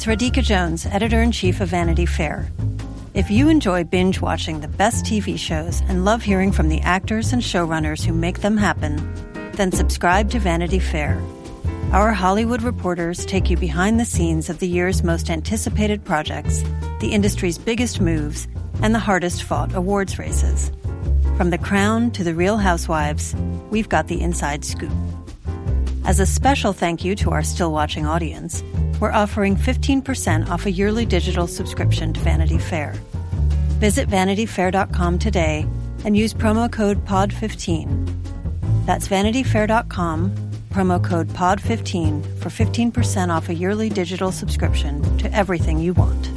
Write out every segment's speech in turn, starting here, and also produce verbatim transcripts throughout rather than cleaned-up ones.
it's Radhika Jones, Editor-in-Chief of Vanity Fair. If you enjoy binge-watching the best T V shows and love hearing from the actors and showrunners who make them happen, then subscribe to Vanity Fair. Our Hollywood reporters take you behind the scenes of the year's most anticipated projects, the industry's biggest moves, and the hardest-fought awards races. From The Crown to The Real Housewives, we've got the inside scoop. As a special thank you to our still-watching audience, we're offering fifteen percent off a yearly digital subscription to Vanity Fair. Visit vanity fair dot com today and use promo code P O D fifteen. That's vanity fair dot com, promo code P O D fifteen for fifteen percent off a yearly digital subscription to everything you want.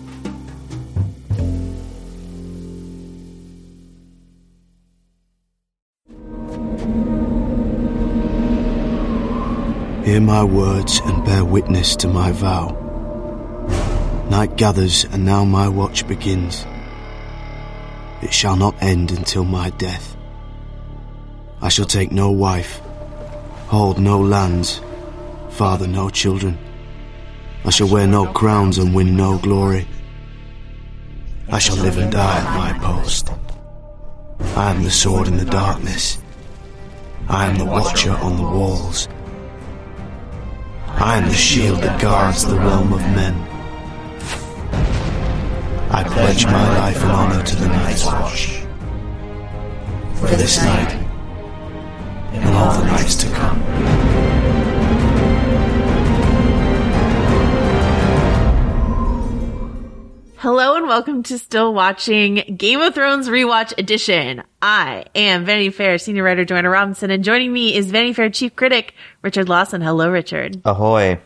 Hear my words and bear witness to my vow. Night gathers and now my watch begins. It shall not end until my death. I shall take no wife, hold no lands, father no children. I shall wear no crowns and win no glory. I shall live and die at my post. I am the sword in the darkness. I am the watcher on the walls. I am the shield that guards the realm of men. I pledge my life and honor to the Night's Watch. For this night, and all the nights to come. Hello and welcome to Still Watching Game of Thrones Rewatch Edition. I am Vanity Fair senior writer Joanna Robinson, and joining me is Vanity Fair chief critic Richard Lawson. Hello, Richard. Ahoy.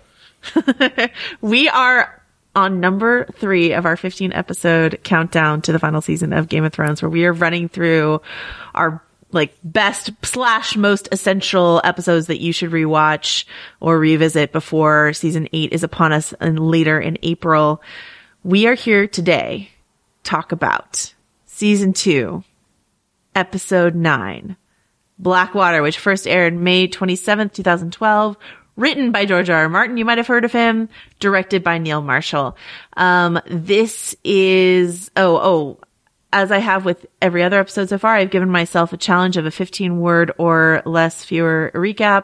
We are on number three of our fifteen episode countdown to the final season of Game of Thrones, where we are running through our like best slash most essential episodes that you should rewatch or revisit before season eight is upon us and later in April. We are here today to talk about season two, episode nine, Blackwater, which first aired May twenty-seventh, twenty twelve, written by George R. R. Martin. You might have heard of him, directed by Neil Marshall. Um, this is, oh, oh, as I have with every other episode so far, I've given myself a challenge of a fifteen word or less fewer recap.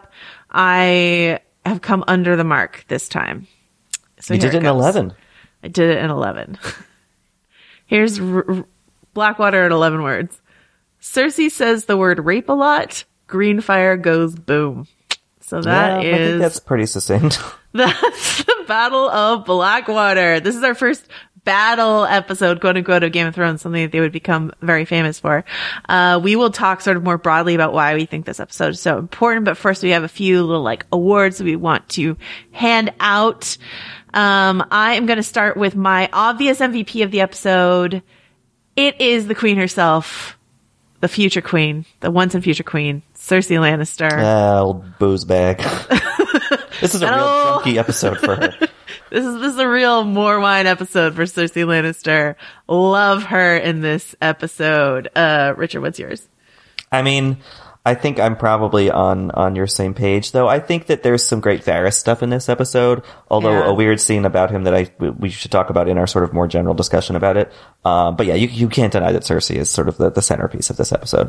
I have come under the mark this time. So you did it in eleven. I did it in eleven. Here's R- R- Blackwater in eleven words. Cersei says the word rape a lot. Green fire goes boom. So that yeah, is... I think that's pretty succinct. That's the Battle of Blackwater. This is our first battle episode, quote unquote, of Game of Thrones, something that they would become very famous for. Uh, we will talk sort of more broadly about why we think this episode is so important. But first we have a few little like awards that we want to hand out. Um, I am going to start with my obvious M V P of the episode. It is the queen herself, the future queen, the once and future queen, Cersei Lannister. Ah, old booze bag. This is a real drunky episode for her. This is this is a real more wine episode for Cersei Lannister. Love her in this episode. Uh, Richard, what's yours? I mean, I think I'm probably on, on your same page, though. I think that there's some great Varys stuff in this episode, although yeah. a weird scene about him that I we should talk about in our sort of more general discussion about it. Um, but yeah, you you can't deny that Cersei is sort of the, the centerpiece of this episode.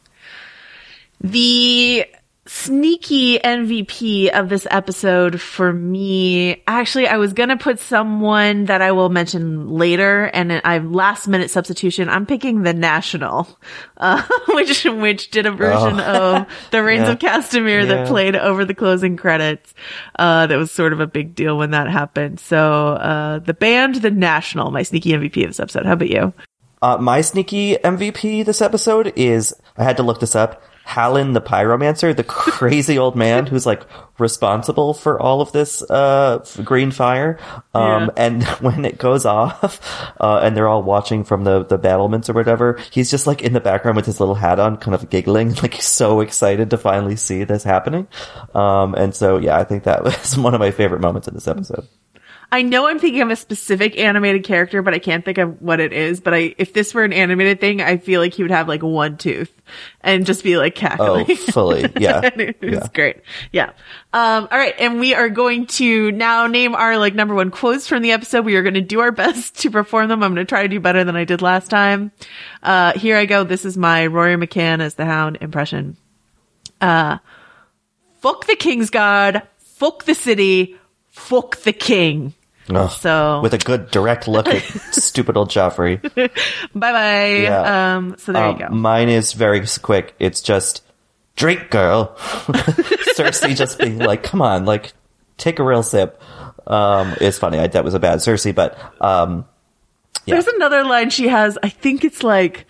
The sneaky M V P of this episode for me, actually, I was gonna put someone that I will mention later, and I last minute substitution. I'm picking The National, uh, which which did a version oh. of The Reigns yeah. of Castamere yeah. that played over the closing credits. Uh, that was sort of a big deal when that happened. So, uh, the band The National, my sneaky M V P of this episode. How about you? Uh, my sneaky M V P this episode is, I had to look this up, Hallen the Pyromancer, the crazy old man who's like responsible for all of this uh green fire. Um yeah. And when it goes off, uh and they're all watching from the the battlements or whatever, he's just like in the background with his little hat on, kind of giggling, like he's so excited to finally see this happening. Um and so yeah, I think that was one of my favorite moments in this episode. I know I'm thinking of a specific animated character, but I can't think of what it is. But I, if this were an animated thing, I feel like he would have like one tooth and just be like cackling. Oh, fully. Yeah. It was yeah. great. Yeah. Um, all right. And we are going to now name our like number one quotes from the episode. We are going to do our best to perform them. I'm going to try to do better than I did last time. Uh, here I go. This is my Rory McCann as the Hound impression. Uh, fuck the King's Guard. Fuck the city. Fuck the king. Ugh, so with a good direct look at stupid old Joffrey. Bye bye. Yeah. Um, so there um, you go. Mine is very quick. It's just drink, girl. Cersei just being like, come on, like take a real sip. Um, it's funny. I, that was a bad Cersei, but um, yeah. There's another line she has. I think it's like,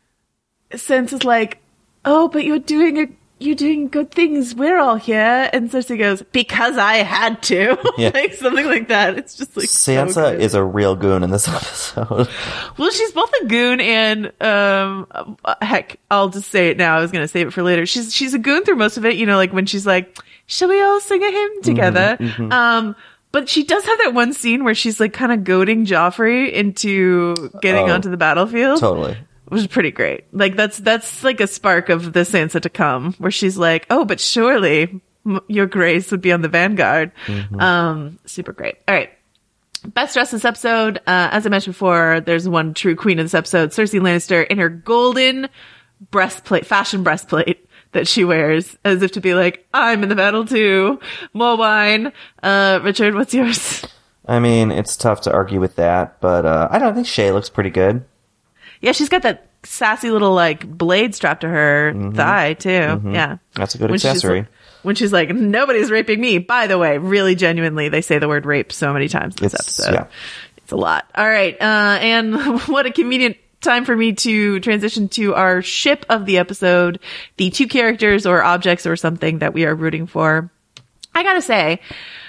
Sansa's like, oh, but you're doing a You're doing good things. We're all here. And Cersei goes, because I had to. Yeah. Like something like that. It's just like Sansa so good. is a real goon in this episode. Well, she's both a goon and, um, uh, heck, I'll just say it now. I was going to save it for later. She's, she's a goon through most of it. You know, like when she's like, shall we all sing a hymn together? Mm-hmm, mm-hmm. Um, but she does have that one scene where she's like kind of goading Joffrey into getting Oh, onto the battlefield. Totally. Which is pretty great. Like that's, that's like a spark of the Sansa to come where she's like, oh, but surely m- your grace would be on the vanguard. Mm-hmm. Um, super great. All right. Best dressed this episode. Uh, as I mentioned before, there's one true queen in this episode, Cersei Lannister in her golden breastplate, fashion breastplate that she wears as if to be like, I'm in the battle too. More wine. Uh, Richard, what's yours? I mean, it's tough to argue with that, but, uh, I don't think Shay looks pretty good. Yeah, she's got that sassy little like blade strapped to her mm-hmm. thigh too. Mm-hmm. Yeah, that's a good when accessory. She's, when she's like, nobody's raping me. By the way, really genuinely, they say the word rape so many times in this it's, episode. Yeah. It's a lot. All right, uh, and what a convenient time for me to transition to our ship of the episode, the two characters or objects or something that we are rooting for. I gotta say,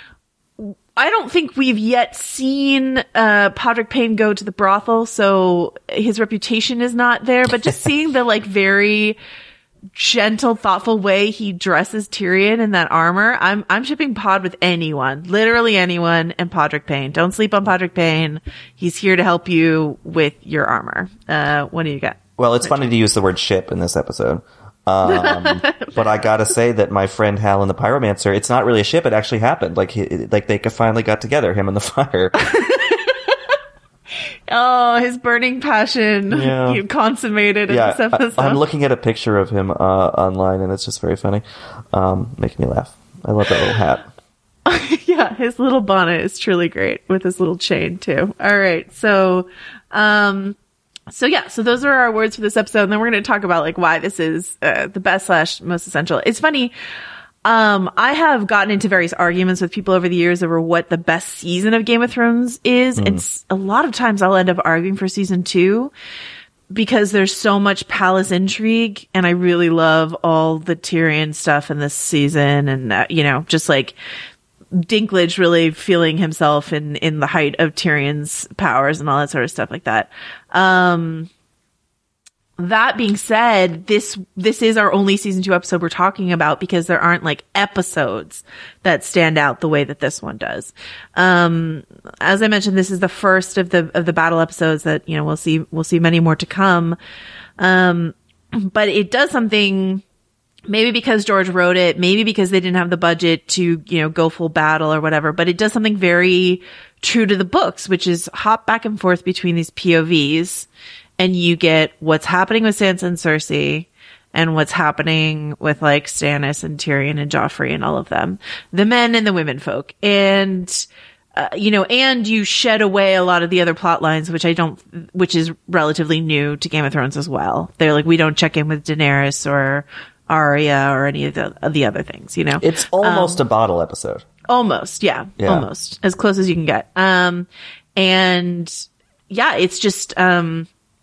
I don't think we've yet seen uh Podrick Payne go to the brothel, so his reputation is not there, but just seeing the like very gentle, thoughtful way he dresses Tyrion in that armor, I'm I'm shipping Pod with anyone, literally anyone, and Podrick Payne. Don't sleep on Podrick Payne. He's here to help you with your armor. Uh what do you got? Well, it's funny to use the word ship in this episode. Um, but I gotta say that my friend Hal and the Pyromancer, it's not really a ship. It actually happened. Like, he, like they finally got together, him and the fire. Oh, his burning passion. Yeah. He consummated in yeah, this episode. I, I'm looking at a picture of him, uh, online, and it's just very funny. Um, making me laugh. I love that little hat. Yeah, his little bonnet is truly great with his little chain too. All right. So, um, So yeah, so those are our words for this episode, and then we're going to talk about like why this is uh, the best slash most essential. It's funny, um, I have gotten into various arguments with people over the years over what the best season of Game of Thrones is, mm. and s- a lot of times I'll end up arguing for season two because there's so much palace intrigue, and I really love all the Tyrion stuff in this season, and uh, you know, just like Dinklage really feeling himself in, in the height of Tyrion's powers and all that sort of stuff like that. Um, that being said, this, this is our only season two episode we're talking about because there aren't like episodes that stand out the way that this one does. Um, as I mentioned, this is the first of the, of the battle episodes that, you know, we'll see, we'll see many more to come. Um, but it does something, maybe because George wrote it, maybe because they didn't have the budget to, you know, go full battle or whatever, but it does something very true to the books, which is hop back and forth between these P O Vs, and you get what's happening with Sansa and Cersei and what's happening with like Stannis and Tyrion and Joffrey and all of them, the men and the women folk. And, uh, you know, and you shed away a lot of the other plot lines, which I don't, which is relatively new to Game of Thrones as well. They're like, we don't check in with Daenerys or Arya or any of the, of the other things, you know? It's almost um, a bottle episode. Almost, yeah, yeah. Almost. As close as you can get. Um, and yeah, it's just, um,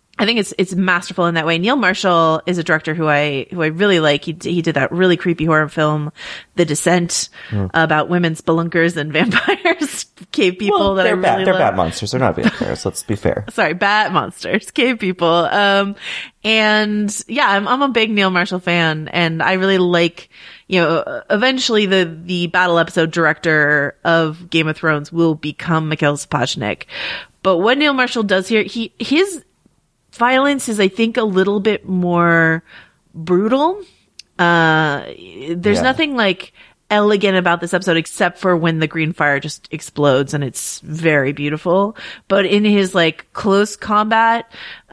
I think it's it's masterful in that way. Neil Marshall is a director who I who I really like. He he did that really creepy horror film, The Descent, mm. about women spelunkers and vampires, cave people. Well, that they're I bad. really They're love. bad monsters. They're not vampires. Let's be fair. Sorry, bad monsters, cave people. Um, and yeah, I'm I'm a big Neil Marshall fan, and I really like. You know, eventually the the battle episode director of Game of Thrones will become Mikhail Sapochnik. But what Neil Marshall does here, he his violence is, I think, a little bit more brutal. Uh, there's Yeah. nothing like elegant about this episode except for when the green fire just explodes, and it's very beautiful. But in his like close combat,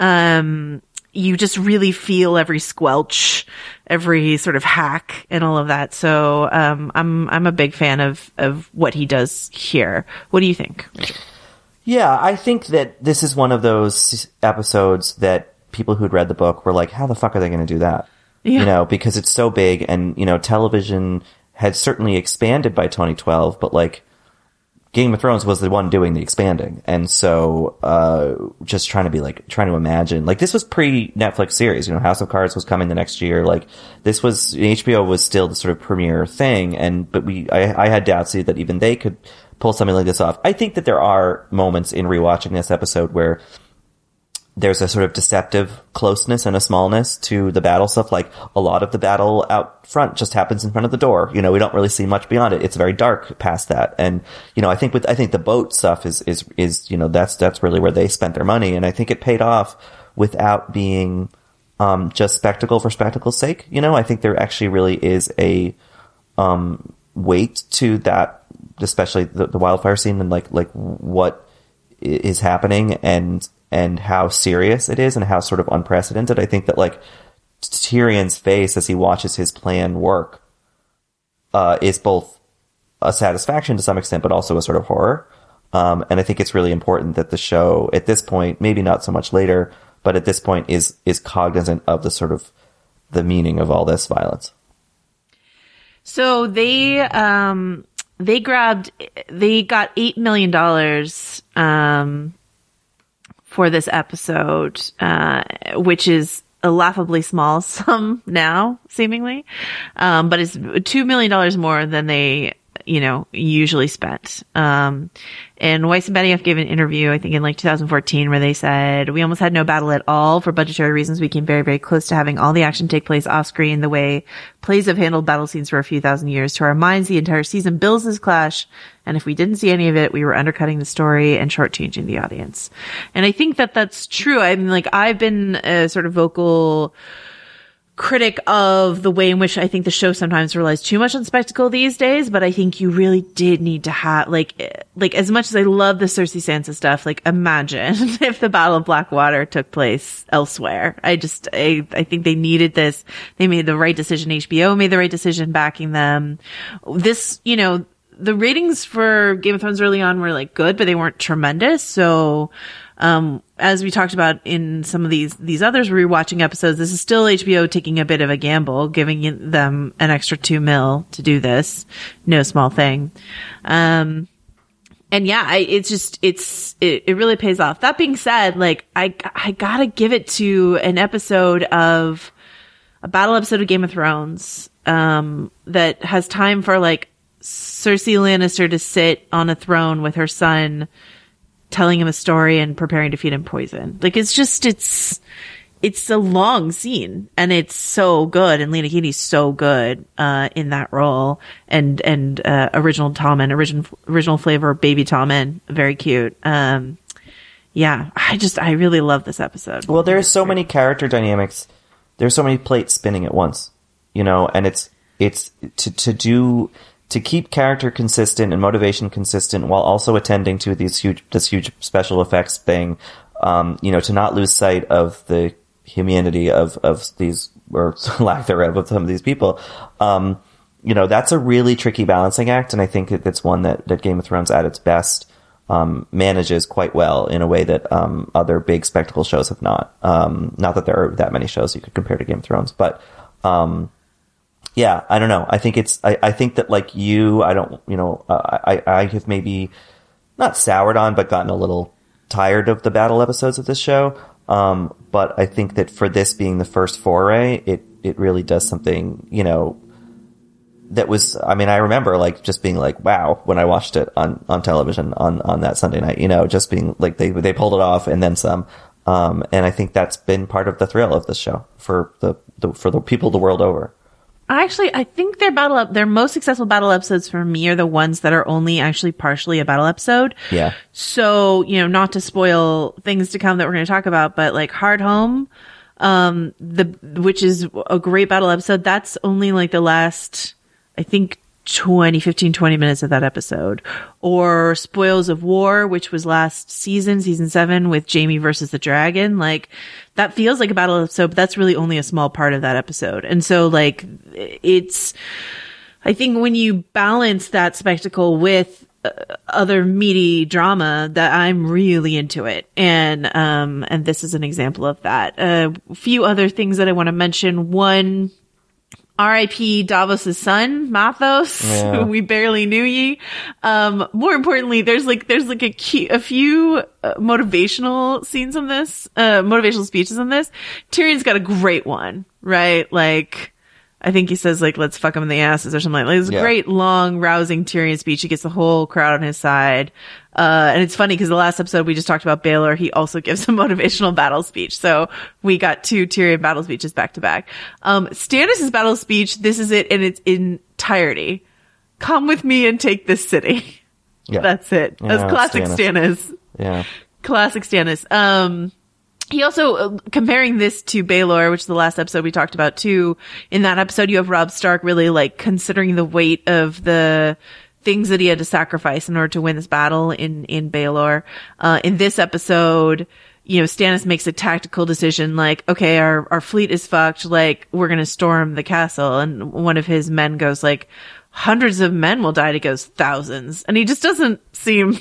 um, you just really feel every squelch, every sort of hack and all of that. So, um, I'm, I'm a big fan of, of what he does here. What do you think? Yeah, I think that this is one of those episodes that people who'd read the book were like, how the fuck are they going to do that? Yeah. You know, because it's so big, and, you know, television had certainly expanded by twenty twelve, but like, Game of Thrones was the one doing the expanding. And so, uh, just trying to be like, trying to imagine, like, this was pre-Netflix series, you know, House of Cards was coming the next year. Like, this was, H B O was still the sort of premier thing. And, but we, I, I had doubts that even they could pull something like this off. I think that there are moments in rewatching this episode where there's a sort of deceptive closeness and a smallness to the battle stuff. Like, a lot of the battle out front just happens in front of the door. You know, we don't really see much beyond it. It's very dark past that. And, you know, I think with, I think the boat stuff is, is, is, you know, that's, that's really where they spent their money. And I think it paid off without being, um, just spectacle for spectacle's sake. You know, I think there actually really is a, um, weight to that, especially the, the wildfire scene, and like, like what is happening, and, and how serious it is, and how sort of unprecedented. I think that like Tyrion's face as he watches his plan work, uh, is both a satisfaction to some extent, but also a sort of horror. Um, and I think it's really important that the show at this point, maybe not so much later, but at this point is, is cognizant of the sort of the meaning of all this violence. So they, um, they grabbed, they got eight million dollars, um, for this episode, uh, which is a laughably small sum now, seemingly. Um, but it's two million dollars more than they, you know, usually spent. Um, and Weiss and Benioff gave an interview, I think in like two thousand fourteen, where they said, we almost had no battle at all. For budgetary reasons, we came very, very close to having all the action take place off screen the way plays have handled battle scenes for a few thousand years. To our minds, the entire season builds this clash. And if we didn't see any of it, we were undercutting the story and shortchanging the audience. And I think that that's true. I mean, like, I've been a sort of vocal critic of the way in which I think the show sometimes relies too much on spectacle these days, but I think you really did need to have, like, like as much as I love the Cersei Sansa stuff, like, imagine if the Battle of Blackwater took place elsewhere. I just, I, I think they needed this. They made the right decision. H B O made the right decision backing them. This, you know, the ratings for Game of Thrones early on were like good, but they weren't tremendous. So, um, as we talked about in some of these, these others rewatching episodes, this is still H B O taking a bit of a gamble, giving them an extra two mil to do this. No small thing. Um, and yeah, I, it's just, it's, it, it really pays off. That being said, like, I, I gotta give it to an episode of, a battle episode of Game of Thrones, um, that has time for like, Cersei Lannister to sit on a throne with her son, telling him a story and preparing to feed him poison. Like, it's just, it's, it's a long scene, and it's so good, and Lena Headey's so good, uh, in that role, and, and, uh, original Tommen, original, original flavor, baby Tommen, very cute. Um, yeah, I just, I really love this episode. Well, there's so many character dynamics. There's so many plates spinning at once, you know, and it's, it's to, to do, to keep character consistent and motivation consistent while also attending to these huge, this huge special effects thing, um, you know, to not lose sight of the humanity of, of these, or lack thereof, of some of these people. Um, you know, that's a really tricky balancing act, and I think that it's one that, that Game of Thrones at its best, um, manages quite well in a way that, um, other big spectacle shows have not. Um, not that there are that many shows you could compare to Game of Thrones, but, um, yeah, I don't know. I think it's, I, I think that like you, I don't, you know, uh, I, I have maybe not soured on, but gotten a little tired of the battle episodes of this show. Um, but I think that for this being the first foray, it, it really does something, you know, that was, I mean, I remember like just being like, wow, when I watched it on, on television on, on that Sunday night, you know, just being like, they, they pulled it off and then some. Um, and I think that's been part of the thrill of this show for the, the for the people the world over. Actually, I think their battle up, their most successful battle episodes for me are the ones that are only actually partially a battle episode. Yeah. So, you know, not to spoil things to come that we're going to talk about, but like Hard Home, um, the, which is a great battle episode. That's only like the last, I think, twenty, fifteen, twenty minutes of that episode. Or Spoils of War, which was last season, season seven with Jaime versus the dragon. Like that feels like a battle episode, but that's really only a small part of that episode. And so like it's, I think when you balance that spectacle with uh, other meaty drama, that I'm really into it. And, um, and this is an example of that. Uh, a few other things that I want to mention. One, R I P Davos' son, Mathos. Yeah. We barely knew ye. Um, more importantly, there's like, there's like a key, a few uh, motivational scenes in this, uh, motivational speeches in this. Tyrion's got a great one, right? Like, I think he says like, let's fuck him in the asses or something like that. It's a Yeah. great, long, rousing Tyrion speech. He gets the whole crowd on his side. Uh, and it's funny because the last episode we just talked about Baelor, he also gives a motivational battle speech. So we got two Tyrion battle speeches back to back. Um, Stannis' battle speech, this is it in its entirety. Come with me and take this city. Yeah. That's it. That's Yeah, classic Stannis. Stannis. Yeah. Classic Stannis. Um, he also, uh, comparing this to Baelor, which is the last episode we talked about too, in that episode you have Robb Stark really like considering the weight of the things that he had to sacrifice in order to win this battle in, in Baelor. Uh, in this episode, you know, Stannis makes a tactical decision like, okay, our, our fleet is fucked, like, we're gonna storm the castle. And one of his men goes like, hundreds of men will die. He goes, thousands. And he just doesn't seem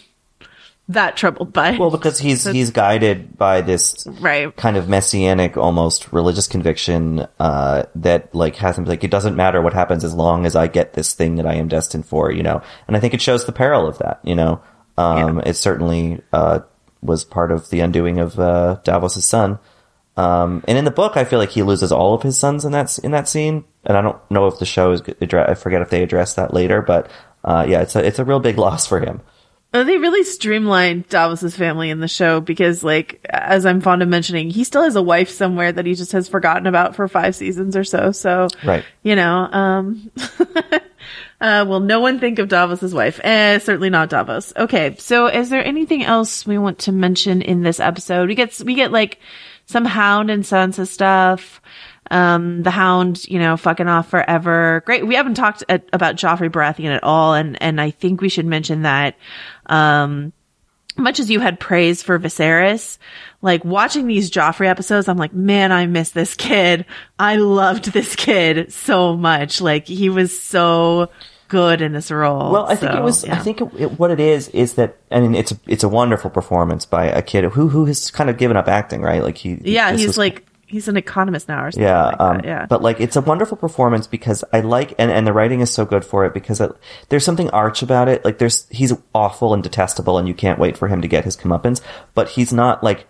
that troubled by it. Well, because he's he's guided by this Right. kind of messianic, almost religious conviction uh, that like has him like it doesn't matter what happens as long as I get this thing that I am destined for, you know. And I think it shows the peril of that, you know. Um, Yeah. It certainly uh, was part of the undoing of uh, Davos' son. Um, and in the book, I feel like he loses all of his sons in that in that scene. And I don't know if the show is address. I forget if they address that later, but uh, yeah, it's a it's a real big loss for him. Oh, they really streamlined Davos's family in the show because, like, as I'm fond of mentioning, he still has a wife somewhere that he just has forgotten about for five seasons or so. So, Right. you know, um, uh, will no one think of Davos's wife? Eh, certainly not Davos. Okay. So is there anything else we want to mention in this episode? We get, we get like some Hound and Sansa stuff. Um, the Hound, you know, fucking off forever. Great. We haven't talked at, about Joffrey Baratheon at all. And, and I think we should mention that, um, much as you had praise for Viserys, like watching these Joffrey episodes, I'm like, man, I miss this kid. I loved this kid so much. Like he was so good in this role. Well, I think So, it was. yeah. I think it, it, what it is is that. I mean, it's a, it's a wonderful performance by a kid who who has kind of given up acting, right? Like he. yeah, this he's was- like, he's an economist now or something Yeah, like um, that. Yeah. but like it's a wonderful performance because I like and, and the writing is so good for it because it, there's something arch about it. Like there's he's awful and detestable and you can't wait for him to get his comeuppance, but he's not like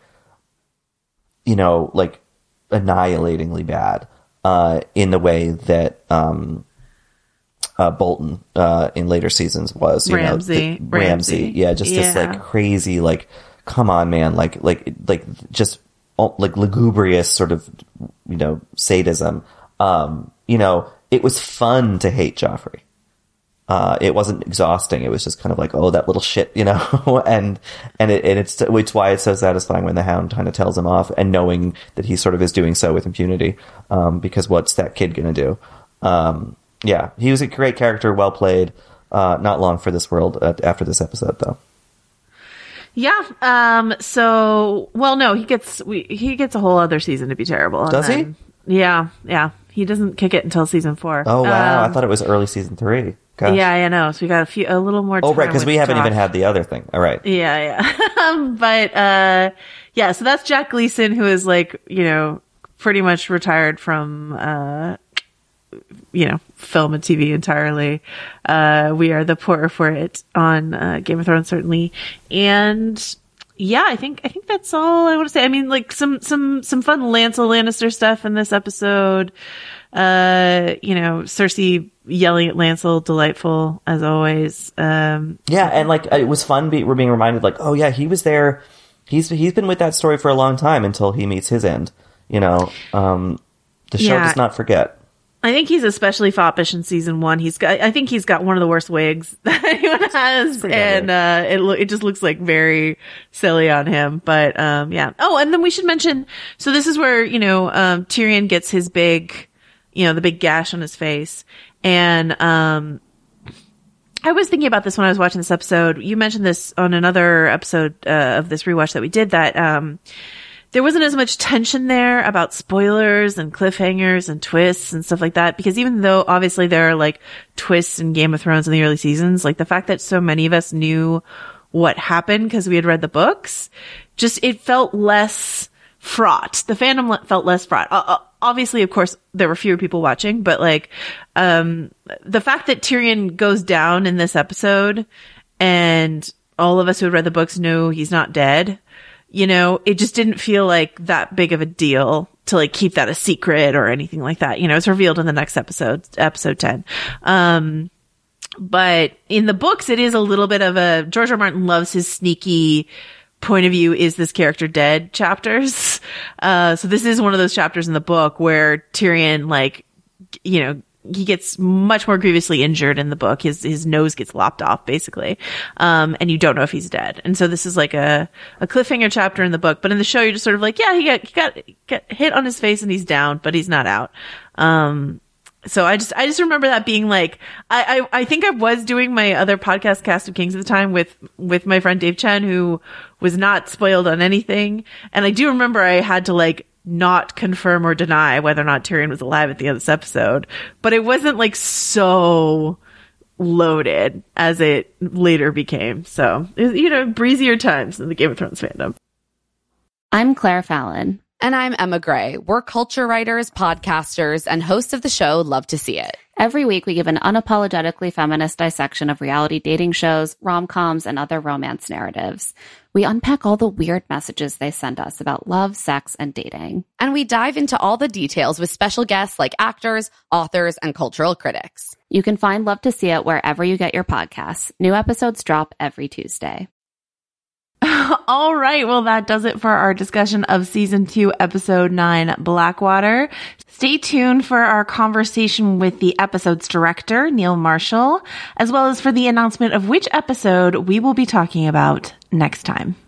you know like annihilatingly bad uh, in the way that um, uh, Bolton uh, in later seasons was. You Ramsay. know, the, Ramsay, Ramsay. yeah, just this Yeah. like crazy like come on man like like like just. like lugubrious sort of, you know, sadism. Um, you know, it was fun to hate Joffrey. Uh, it wasn't exhausting. It was just kind of like, oh, that little shit, you know, and, and it, and it's, it's why it's so satisfying when the Hound kind of tells him off and knowing that he sort of is doing so with impunity. Um, because what's that kid gonna do? Um, yeah, he was a great character, well played, uh, not long for this world uh, after this episode though. Yeah. Um. So, well, no, he gets we, he gets a whole other season to be terrible. and Does he? then- Yeah. Yeah. He doesn't kick it until season four. Oh wow, Um, I thought it was early season three. Gosh. Yeah, I know. So we got a few, a little more. Oh time right, because with we haven't Joff. even had the other thing. All right. Yeah, yeah. Um, but uh, yeah. So that's Jack Gleason, who is like, you know, pretty much retired from uh, you know, film and T V entirely. Uh, we are the poorer for it on uh, Game of Thrones, certainly, and yeah, I think I think that's all I want to say. I mean, like some some some fun Lancel Lannister stuff in this episode. Uh, you know, Cersei yelling at Lancel, delightful as always. Um, yeah, and like it was fun. Be, we're being reminded, like, oh yeah, he was there. He's he's been with that story for a long time until he meets his end. You know, um, the show yeah. does not forget. I think he's especially foppish in season one. He's got, I think he's got one of the worst wigs that anyone has, and uh, it lo- it just looks like very silly on him. But um, yeah. Oh, and then we should mention. So this is where you know um, Tyrion gets his big, you know, the big gash on his face, and um, I was thinking about this when I was watching this episode. You mentioned this on another episode uh, of this rewatch that we did. That um, there wasn't as much tension there about spoilers and cliffhangers and twists and stuff like that. Because even though obviously there are like twists in Game of Thrones in the early seasons, like the fact that so many of us knew what happened because we had read the books, just it felt less fraught. The fandom le- felt less fraught. Uh, obviously, of course, there were fewer people watching, but like um, the fact that Tyrion goes down in this episode and all of us who had read the books know he's not dead. You know, it just didn't feel like that big of a deal to like keep that a secret or anything like that. You know, it's revealed in the next episode, episode ten. Um, but in the books, it is a little bit of a, George R. R. Martin loves his sneaky point of view, is this character dead chapters. Uh, so this is one of those chapters in the book where Tyrion, like, you know, he gets much more grievously injured in the book. His, his nose gets lopped off basically. Um, and you don't know if he's dead. And so this is like a, a cliffhanger chapter in the book, but in the show, you're just sort of like, yeah, he got, he got, got hit on his face and he's down, but he's not out. Um, so I just, I just remember that being like, I, I, I think I was doing my other podcast, Cast of Kings at the time with, with my friend Dave Chen, who was not spoiled on anything. And I do remember I had to like, not confirm or deny whether or not Tyrion was alive at the end of this episode, but it wasn't like so loaded as it later became. So, you know, breezier times in the Game of Thrones fandom. I'm Claire Fallon. And I'm Emma Gray. We're culture writers, podcasters, and hosts of the show Love to See It. Every week, we give an unapologetically feminist dissection of reality dating shows, rom-coms, and other romance narratives. We unpack all the weird messages they send us about love, sex, and dating. And we dive into all the details with special guests like actors, authors, and cultural critics. You can find Love to See It wherever you get your podcasts. New episodes drop every Tuesday. All right. Well, that does it for our discussion of season two, episode nine, Blackwater. Stay tuned for our conversation with the episode's director, Neil Marshall, as well as for the announcement of which episode we will be talking about next time.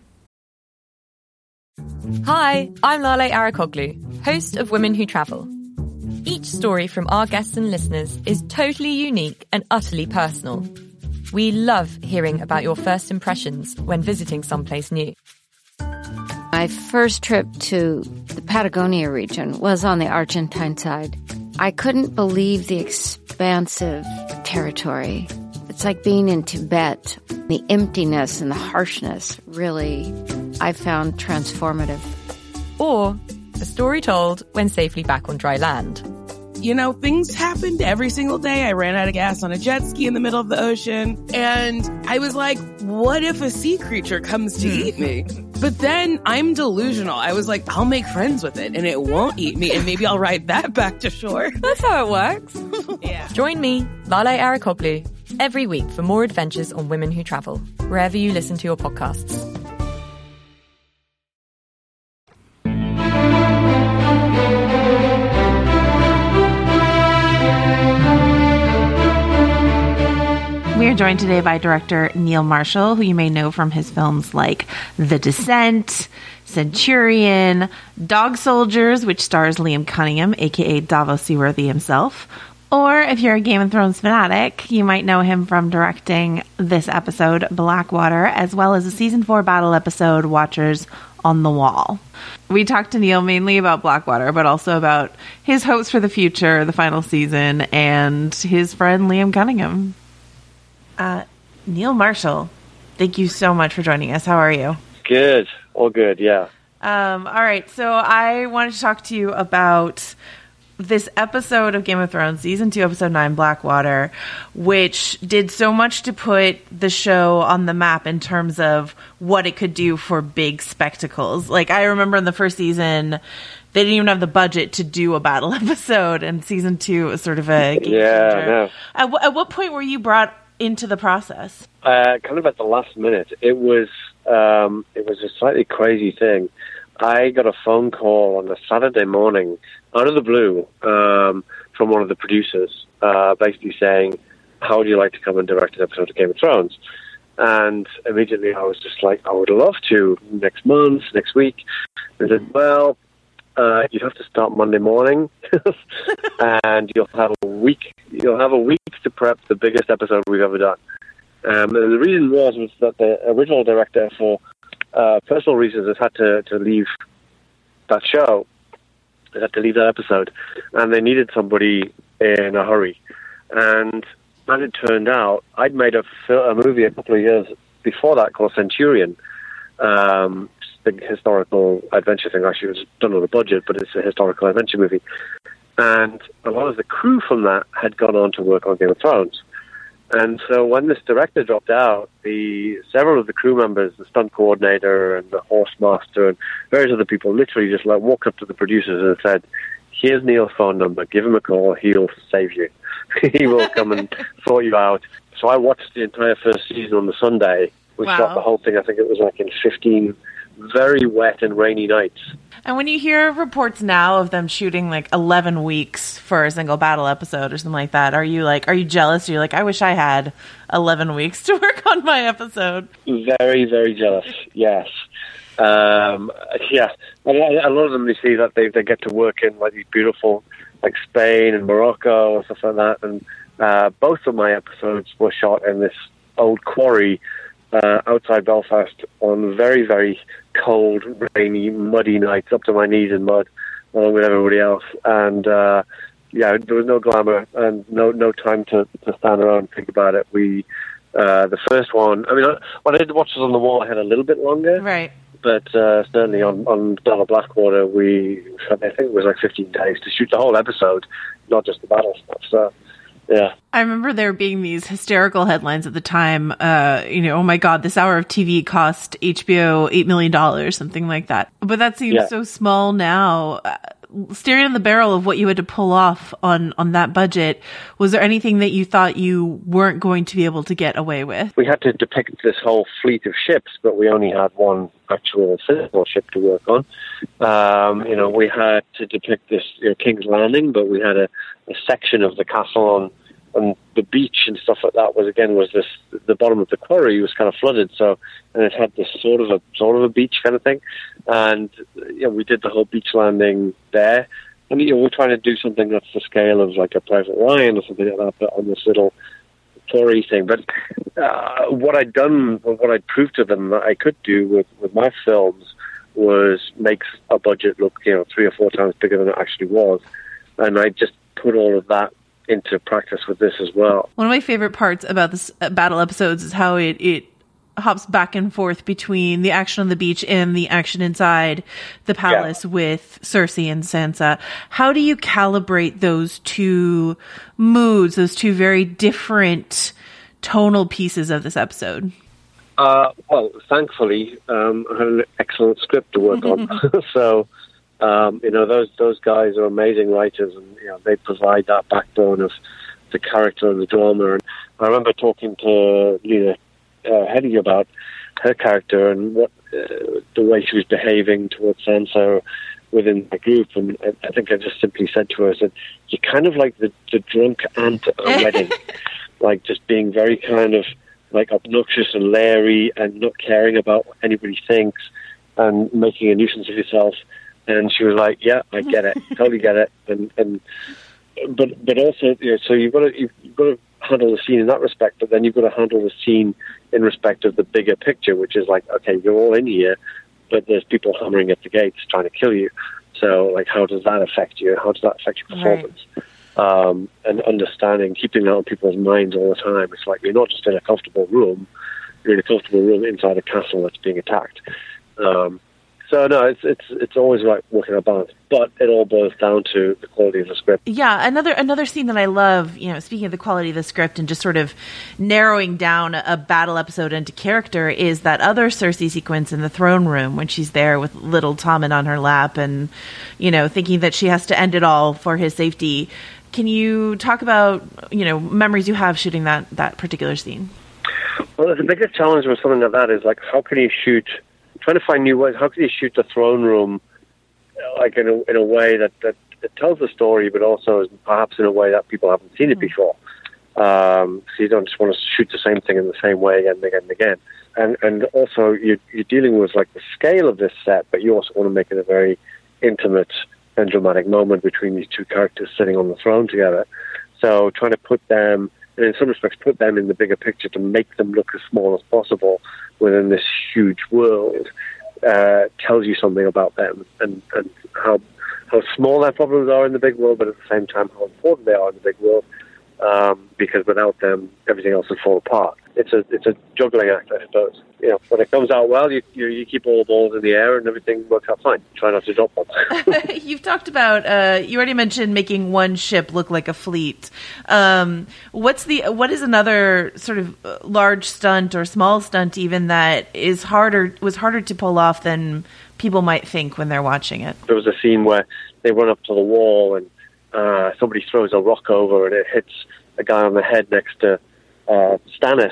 Hi, I'm Lale Arakoglu, host of Women Who Travel. Each story from our guests and listeners is totally unique and utterly personal. We love hearing about your first impressions when visiting someplace new. My first trip to the Patagonia region was on the Argentine side. I couldn't believe the expansive territory. It's like being in Tibet. The emptiness and the harshness really, I found transformative. Or a story told when safely back on dry land. You know, things happened every single day. I ran out of gas on a jet ski in the middle of the ocean. And I was like, what if a sea creature comes to eat me? But then I'm delusional. I was like, I'll make friends with it and it won't eat me. And maybe I'll ride that back to shore. That's how it works. Yeah. Join me, Lale Arakoglu, every week for more adventures on Women Who Travel, wherever you listen to your podcasts. We are joined today by director Neil Marshall, who you may know from his films like The Descent, Centurion, Dog Soldiers, which stars Liam Cunningham, aka Davos Seaworthy himself. Or if you're a Game of Thrones fanatic, you might know him from directing this episode, Blackwater, as well as a season four battle episode, Watchers on the Wall. We talked to Neil mainly about Blackwater, but also about his hopes for the future, the final season, and his friend Liam Cunningham. Uh, Neil Marshall, thank you so much for joining us. How are you? Good. All good, yeah. Um, all right. So I wanted to talk to you about this episode of Game of Thrones, season two, episode nine, Blackwater, which did so much to put the show on the map in terms of what it could do for big spectacles. Like, I remember in the first season, they didn't even have the budget to do a battle episode, and season two was sort of a game yeah, changer. no. At, w- at what point were you brought into the process? Uh, kind of at the last minute. It was um, it was a slightly crazy thing. I got a phone call on a Saturday morning, out of the blue, um, from one of the producers, uh, basically saying, how would you like to come and direct an episode of Game of Thrones? And immediately I was just like, I would love to, next month, next week. They said, well, uh, you have to start Monday morning, and you'll have a week, you'll have a week to prep the biggest episode we've ever done. Um, and the reason was, was that the original director, for uh, personal reasons, has had to, to leave that show. They had to leave that episode, and they needed somebody in a hurry. And as it turned out, I'd made a, a movie a couple of years before that called Centurion. Um, the historical adventure thing. Actually, it was done on a budget, but it's a historical adventure movie. And a lot of the crew from that had gone on to work on Game of Thrones. And so when this director dropped out, the several of the crew members, the stunt coordinator and the horse master and various other people, literally just like walked up to the producers and said, "Here's Neil's phone number. Give him a call. He'll save you. He will come and sort you out." So I watched the entire first season on the Sunday. We Wow. shot the whole thing. I think it was like in fifteen very wet and rainy nights. And when you hear reports now of them shooting like eleven weeks for a single battle episode or something like that, are you like, are you jealous? Are you like, I wish I had eleven weeks to work on my episode? Very, very jealous. Yes. Um, yeah. A lot, a lot of them, you see that they, they get to work in like these beautiful, like Spain and Morocco and stuff like that. And uh, both of my episodes were shot in this old quarry uh, outside Belfast on very, very cold, rainy, muddy nights, up to my knees in mud, along with everybody else. And uh, yeah, there was no glamour and no no time to, to stand around and think about it. We uh, the first one, I mean, when I did the Watchers on the Wall, I had a little bit longer, right? But uh, certainly on on Battle of Blackwater, we I think it was like fifteen days to shoot the whole episode, not just the battle stuff. So. Yeah. I remember there being these hysterical headlines at the time, uh, you know, oh my God, this hour of T V cost H B O eight million dollars, something like that. But that seems Yeah. so small now. Uh, staring in the barrel of what you had to pull off on, on that budget, was there anything that you thought you weren't going to be able to get away with? We had to depict this whole fleet of ships, but we only had one actual physical ship to work on. Um, you know, we had to depict this, you know, King's Landing, but we had a, a section of the castle on on the beach and stuff like that was again was this the bottom of the quarry was kind of flooded, so and it had this sort of a sort of a beach kind of thing, and you know, we did the whole beach landing there, and you know, we're trying to do something that's the scale of like a Private Ryan or something like that, but on this little quarry thing. But uh, what I'd done, what I'd proved to them that I could do with with my films was make a budget look, you know, three or four times bigger than it actually was, and I just put all of that into practice with this as well. One of my favorite parts about this uh, battle episodes is how it, it hops back and forth between the action on the beach and the action inside the palace yeah. with Cersei and Sansa. How do you calibrate those two moods, those two very different tonal pieces of this episode? Uh, well, thankfully, um, I had an excellent script to work on. So, Um, you know, those those guys are amazing writers, and you know they provide that backbone of the character and the drama. And I remember talking to Lena uh, Headey about her character and what uh, the way she was behaving towards Sansa within the group. And I think I just simply said to her, I said, "You're kind of like the, the drunk aunt at a wedding, like just being very kind of like obnoxious and leery and not caring about what anybody thinks and making a nuisance of yourself." And she was like, "Yeah, I get it, totally get it." And and but but also, you know, so you've got to you've got to handle the scene in that respect, but then you've got to handle the scene in respect of the bigger picture, which is like, okay, you're all in here, but there's people hammering at the gates trying to kill you. So, like, how does that affect you? How does that affect your performance? Right. Um, and understanding, keeping that on people's minds all the time. It's like you're not just in a comfortable room; you're in a comfortable room inside a castle that's being attacked. Um, So no, it's it's it's always like working a balance, but it all boils down to the quality of the script. Yeah, another another scene that I love, you know, speaking of the quality of the script and just sort of narrowing down a battle episode into character, is that other Cersei sequence in the throne room when she's there with little Tommen on her lap and, you know, thinking that she has to end it all for his safety. Can you talk about, you know, memories you have shooting that that particular scene? Well, the biggest challenge with something like that is like, how can you shoot? Trying to find new ways. How can you shoot the throne room, like in a in a way that that it tells the story, but also is perhaps in a way that people haven't seen it before. Um, so you don't just want to shoot the same thing in the same way again and again and again. And and also you're you're dealing with like the scale of this set, but you also want to make it a very intimate and dramatic moment between these two characters sitting on the throne together. So trying to put them, and in some respects, put them in the bigger picture to make them look as small as possible within this huge world, uh, tells you something about them and, and how how small their problems are in the big world, but at the same time how important they are in the big world. Um, because without them, everything else would fall apart. It's a it's a juggling act, I suppose. You know, when it comes out well, you you, you keep all the balls in the air and everything works out fine. Try not to drop one. You've talked about uh, you already mentioned making one ship look like a fleet. Um, what's the what is another sort of large stunt or small stunt even that is harder was harder to pull off than people might think when they're watching it? There was a scene where they run up to the wall and uh, somebody throws a rock over and it hits a guy on the head next to uh, Stannis,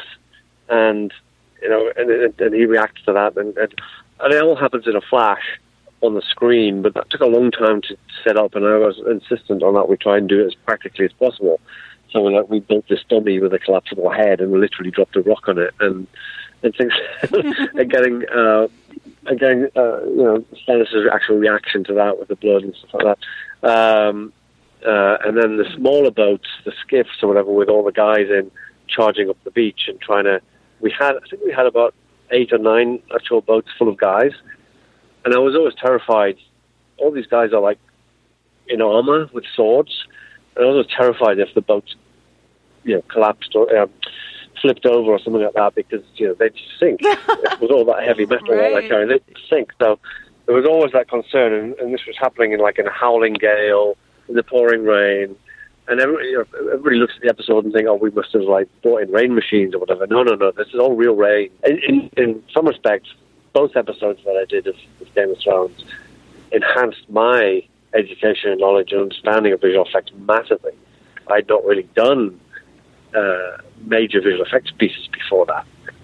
and you know, and, and he reacts to that, and, and and it all happens in a flash on the screen. But that took a long time to set up, and I was insistent on that we try and do it as practically as possible. So we, like, we built this dummy with a collapsible head, and we literally dropped a rock on it, and and things, and getting uh, and getting uh, you know, Stannis' actual reaction to that with the blood and stuff like that. Um, Uh, and then the smaller boats, the skiffs or whatever, with all the guys in charging up the beach and trying to. We had, I think we had about eight or nine actual boats full of guys, and I was always terrified. All these guys are like in armor with swords, and I was always terrified if the boats, you know, collapsed or um, flipped over or something like that, because you know they'd sink with all that heavy metal Right. all that carrying. They'd sink. So there was always that concern, and, and this was happening in like in a howling gale, in the pouring rain, and everybody, you know, everybody looks at the episode and think, oh, we must have like brought in rain machines or whatever. No, no, no, this is all real rain. In, in, in some respects, both episodes that I did of, of Game of Thrones enhanced my education and knowledge and understanding of visual effects massively. I'd not really done uh, major visual effects pieces before that,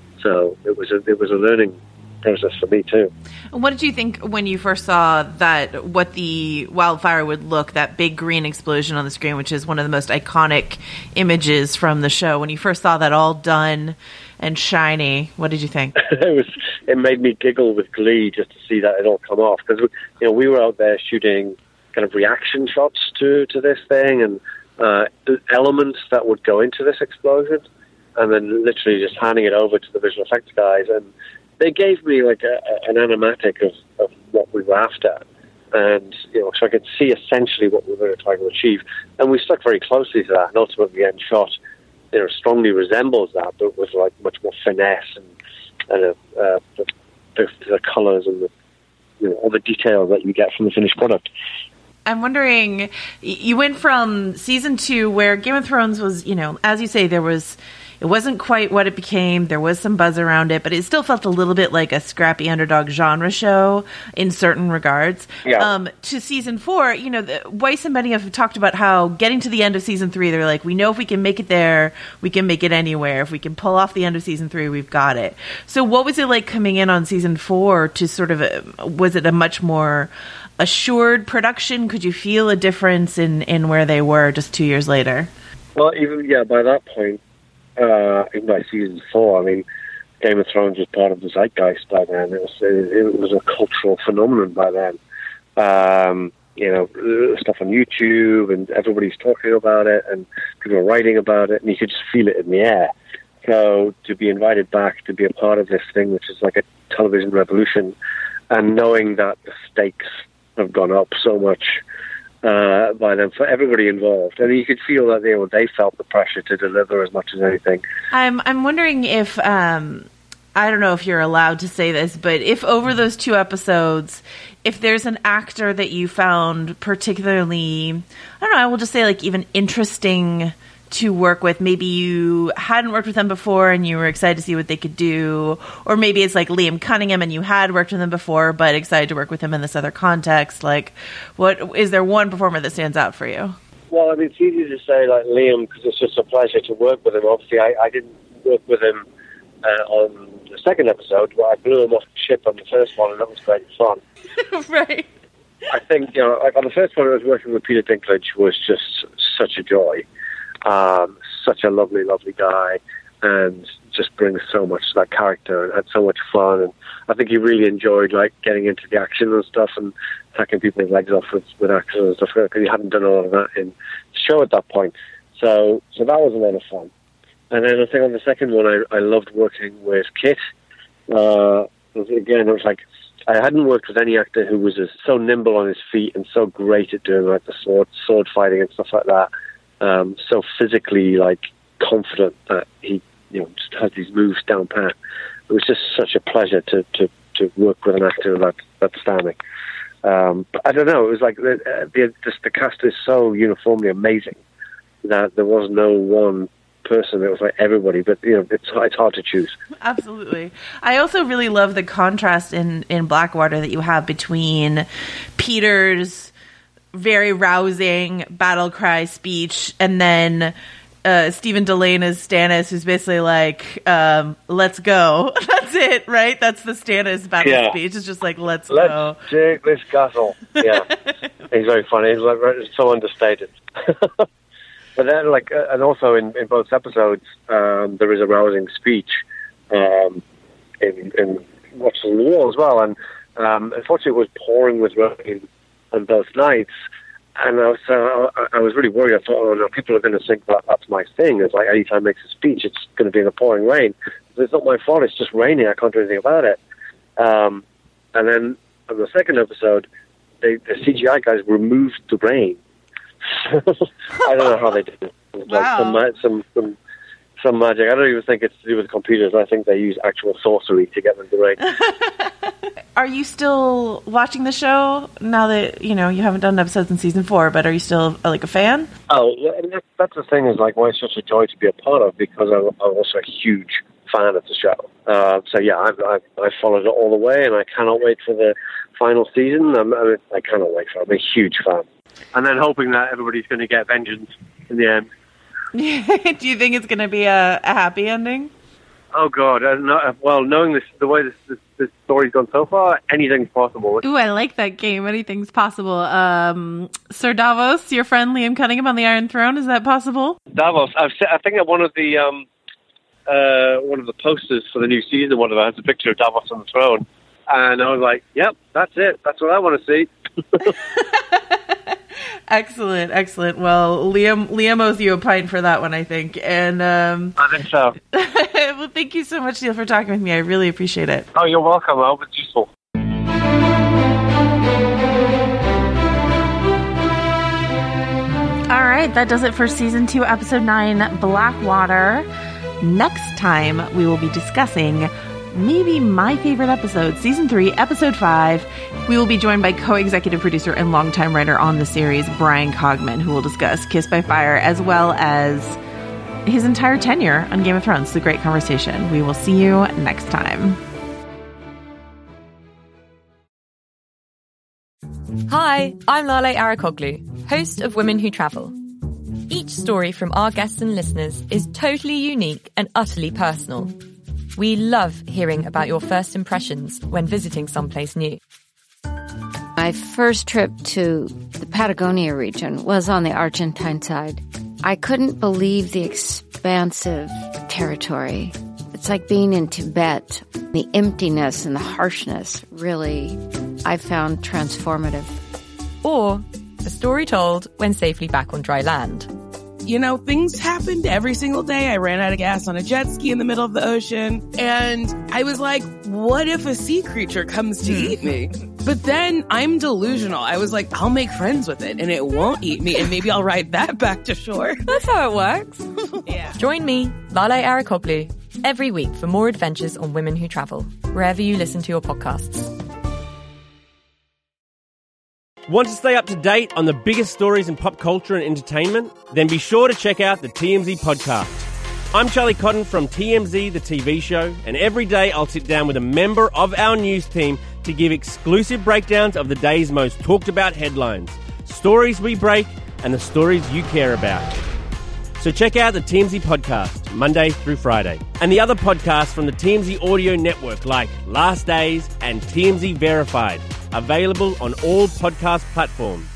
so it was a, it was a learning process for me too. What did you think when you first saw that, what the wildfire would look, that big green explosion on the screen, which is one of the most iconic images from the show? When you first saw that all done and shiny, what did you think? it was it made me giggle with glee just to see that it all come off, because you know we were out there shooting kind of reaction shots to to this thing and uh, elements that would go into this explosion, and then literally just handing it over to the visual effects guys, and they gave me like a, an animatic of, of what we were after, and you know, so I could see essentially what we were trying to achieve, and we stuck very closely to that. And ultimately, the end shot, you know, strongly resembles that, but with like much more finesse and and uh, uh, the, the, the colors and the, you know, all the details that you get from the finished product. I'm wondering, you went from season two, where Game of Thrones was, you know, as you say, there was. It wasn't quite what it became. There was some buzz around it, but it still felt a little bit like a scrappy underdog genre show in certain regards. Yeah. Um, to season four, you know, the, Weiss and Benioff have talked about how getting to the end of season three, they're like, we know if we can make it there, we can make it anywhere. If we can pull off the end of season three, we've got it. So what was it like coming in on season four to sort of, a, was it a much more assured production? Could you feel a difference in, in where they were just two years later? Well, even, yeah, by that point, Uh, even by season four, I mean, Game of Thrones was part of the zeitgeist by then. It was it, it was a cultural phenomenon by then. Um, you know, stuff on YouTube, and everybody's talking about it, and people are writing about it, and you could just feel it in the air. So to be invited back to be a part of this thing, which is like a television revolution, and knowing that the stakes have gone up so much Uh, by them, for everybody involved, and you could feel that they, they felt the pressure to deliver as much as anything. I'm I'm wondering if um, I don't know if you're allowed to say this, but if over those two episodes, if there's an actor that you found particularly, I don't know, I will just say like even interesting to work with, maybe you hadn't worked with them before and you were excited to see what they could do, or maybe it's like Liam Cunningham and you had worked with him before but excited to work with him in this other context. Like, what is there one performer that stands out for you? Well, I mean, it's easy to say like Liam because it's just a pleasure to work with him. Obviously, I, I didn't work with him uh, on the second episode where I blew him off the ship on the first one, and that was great fun. Right. I think, you know, like on the first one I was working with Peter Dinklage was just such a joy. Um, such a lovely, lovely guy, and just brings so much to that character and had so much fun. And I think he really enjoyed like getting into the action and stuff and hacking people's legs off with, with action and stuff because he hadn't done a lot of that in the show at that point. So, so that was a lot of fun. And then I think on the second one, I, I loved working with Kit. Uh, again, it was like I hadn't worked with any actor who was so nimble on his feet and so great at doing like the sword sword fighting and stuff like that. Um, so physically, like, confident that he, you know, just has these moves down pat. It was just such a pleasure to, to, to work with an actor that that's standing. Um, but I don't know. It was like the, uh, the just the cast is so uniformly amazing that there was no one person. It was like everybody. But you know, it's it's hard to choose. Absolutely. I also really love the contrast in in Blackwater that you have between Peter's very rousing battle cry speech, and then uh, Stephen Delane as Stannis, who's basically like, um, let's go. That's it, right? That's the Stannis battle yeah. speech. It's just like, let's, let's go. take this castle. Yeah. He's very funny. He's like, so understated. But then, like, uh, and also in, in both episodes, um, there is a rousing speech um, in, in Watching the Wall as well. And um, unfortunately, it was pouring with rain on both nights, and I was uh, I was really worried. I thought, oh no, people are going to think that that's my thing. It's like anytime he makes a speech, it's going to be in the pouring rain. It's not my fault. It's just raining. I can't do anything about it. Um, and then on the second episode, they, the C G I guys removed the rain. I don't know how they did it. It was wow. Like some, some some some magic. I don't even think it's to do with computers. I think they use actual sorcery to get them to rain. Are you still watching the show now that, you know, you haven't done episodes in season four, but are you still like a fan? Oh, yeah, and that, that's the thing is like why it's such a joy to be a part of, because I'm, I'm also a huge fan of the show. Uh, so yeah, I've, I've, I've followed it all the way, and I cannot wait for the final season. I'm, I, mean, I cannot wait for it. I'm a huge fan. And then hoping that everybody's going to get vengeance in the end. Do you think it's going to be a, a happy ending? Oh God! Uh, no, well, knowing this, the way this, this, this story's gone so far, anything's possible. Ooh, I like that game. Anything's possible. Um, Sir Davos, your friend Liam Cunningham on the Iron Throne, is that possible? Davos. I've se- I think that one of the um, uh, one of the posters for the new season, one of them has a picture of Davos on the throne, and I was like, "Yep, that's it. That's what I want to see." Excellent, excellent. Well, Liam Liam owes you a pint for that one, I think. And um, I think so. Well, thank you so much, Neil, for talking with me. I really appreciate it. Oh, you're welcome. I hope it's useful. All right, that does it for season two, episode nine, Blackwater. Next time, we will be discussing maybe my favorite episode, season three, episode five. We will be joined by co-executive producer and longtime writer on the series, Brian Cogman, who will discuss Kiss by Fire, as well as his entire tenure on Game of Thrones. It's a great conversation. We will see you next time. Hi, I'm Lale Arakoglu, host of Women Who Travel. Each story from our guests and listeners is totally unique and utterly personal. We love hearing about your first impressions when visiting someplace new. My first trip to the Patagonia region was on the Argentine side. I couldn't believe the expansive territory. It's like being in Tibet. The emptiness and the harshness really, I found transformative. Or a story told when safely back on dry land. You know, things happened every single day. I ran out of gas on a jet ski in the middle of the ocean. And I was like, what if a sea creature comes to eat me? But then I'm delusional. I was like, I'll make friends with it and it won't eat me. And maybe I'll ride that back to shore. That's how it works. Yeah. Join me, Lale Arakoglu, every week for more adventures on Women Who Travel, wherever you listen to your podcasts. Want to stay up to date on the biggest stories in pop culture and entertainment? Then be sure to check out the T M Z podcast. I'm Charlie Cotton from T M Z, the T V show, and every day I'll sit down with a member of our news team to give exclusive breakdowns of the day's most talked about headlines, stories we break, and the stories you care about. So check out the T M Z podcast, Monday through Friday, and the other podcasts from the T M Z audio network like Last Days and T M Z Verified, available on all podcast platforms.